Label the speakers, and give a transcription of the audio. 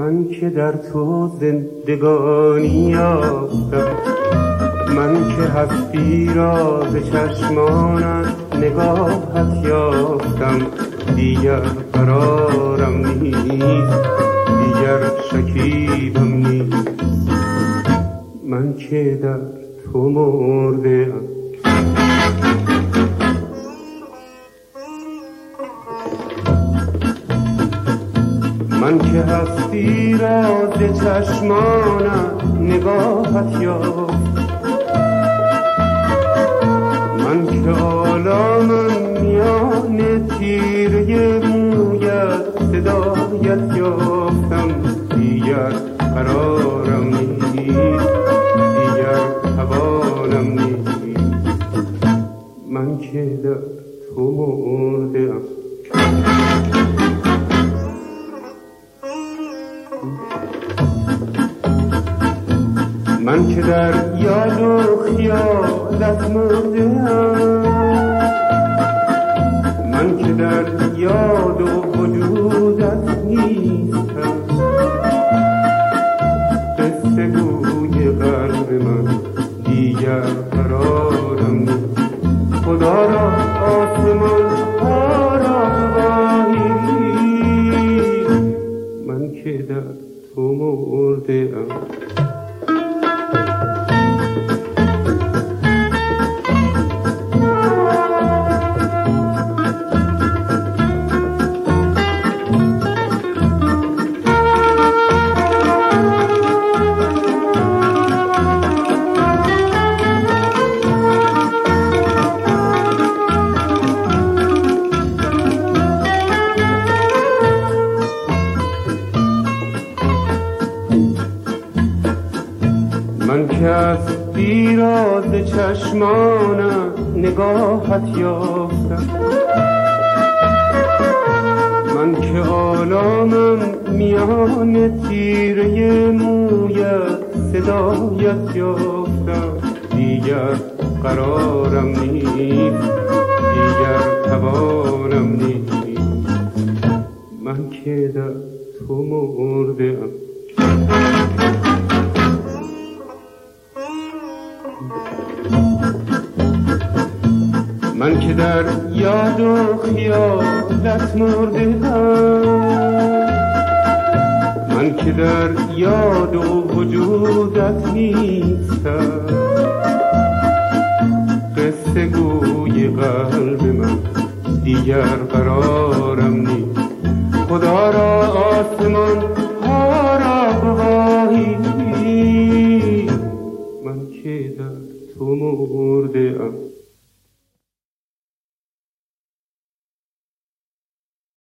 Speaker 1: من که در تو زندگانی یافتم، من که هستی را ز چشمانت نگاهت یافتم. دیگر قرارم نیست، دیگر شکیبم نیست، من که در تو مرده‌ام. من که هستی را ز چشمانت نگاهت یافتم، من که عالمم میان تیره مویت صدایت یافتم. دیگر قرارم نیست، دیگر توانم نیست، من که در تو مرده‌ام. من که در یاد و خیالت مرده‌ام، من که در یاد و وجودت نیستم. قصه گوی قلب من دیگر قرارم نیست، خدا را آسمان ها را گواهی، من که در تو مرده‌ام. من که از دیراز چشمانم نگاهت یافتم، من که عالمم میان تیره مویت صدایت یافتم. دیگر قرارم نیست، دیگر توانم نیست، من که در تو مرده‌ام. من که در یاد و خیالت مرده‌ام، من که در یاد و وجودت نیستم. قصه گوی قلب من دیگر قرارم نیست، خدا را آسمان ها را گواهی، من که در تو مرده‌ام.